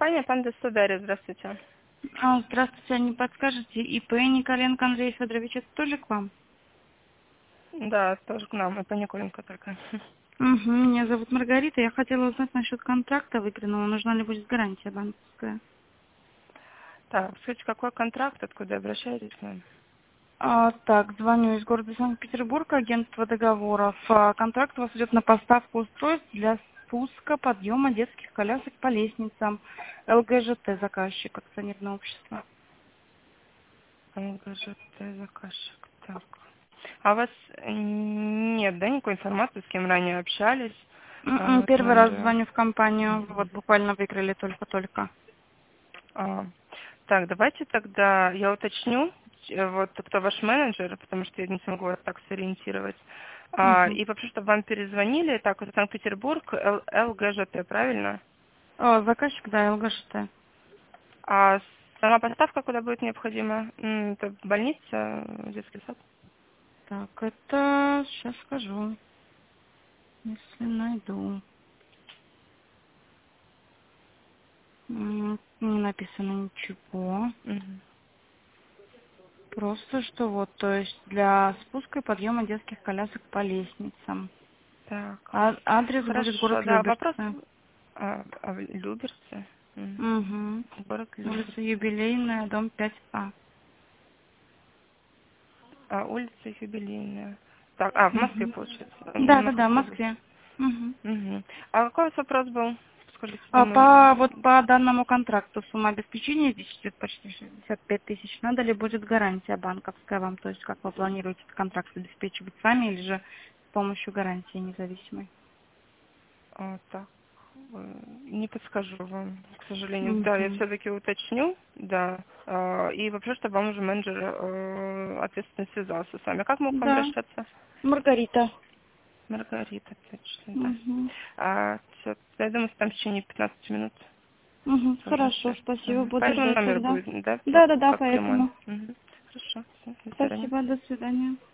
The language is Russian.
компания Панда Судари. Здравствуйте. Здравствуйте, не подскажете, ИП Николенко Андрей Федорович, это тоже к вам? Да, тоже к нам. Это Николенко только. Угу, меня зовут Маргарита, я хотела узнать насчет контракта выигранного, нужна ли будет гарантия банковская? Так, скажите, какой контракт, откуда обращаетесь к нам? Так, звоню из города Санкт-Петербург, агентство договоров. Контракт у вас идет на поставку устройств для спуска, подъема детских колясок по лестницам. ЛГЖТ заказчик, акционерное общество. ЛГЖТ заказчик. Так. А у вас нет, да, никакой информации, с кем ранее общались? Вот Первый раз менеджера. звоню в компанию, вот буквально выиграли только-только. А, Так, давайте тогда я уточню, вот кто ваш менеджер, потому что я не смогу вас так сориентировать. Угу. И вообще, чтобы вам перезвонили, так, вот Санкт-Петербург, ЛГЖТ, правильно? Заказчик, да, ЛГЖТ. А сама поставка куда будет необходима? Это больница, детский сад? Так, это сейчас скажу, если найду. Не написано ничего. Мгм. Просто что вот, то есть для спуска и подъема детских колясок по лестницам. Так, Адрес будет хорошо, город да, вопрос Люберцы. в Люберце. Угу. Город Люберцы. Улица Юбилейная, дом 5А. Улица Юбилейная. Так, в Москве, Угу. получается, Да, в Московской области. Москве. Угу. Мгм. А какой у вас вопрос был? Скажите, думаю. По данному контракту сумма обеспечения здесь идет почти 65 тысяч. Надо ли будет гарантия банковская вам? То есть как вы планируете этот контракт обеспечивать сами или же с помощью гарантии независимой? Так, не подскажу вам, к сожалению. Да, я Угу. все-таки уточню, да. И вообще, чтобы вам уже менеджер ответственно связался с вами. Как мог вам Да, обращаться? Маргарита. Маргарита, точно, да. Угу. Все, я думаю, там в течение 15 минут Угу. тоже Хорошо, свяжется с спасибо, вами. буду Поэтому ждать номер тогда. будет, да, Да, как прямой. поэтому. Мгм. Хорошо, всё, до свидания. Спасибо, до свидания.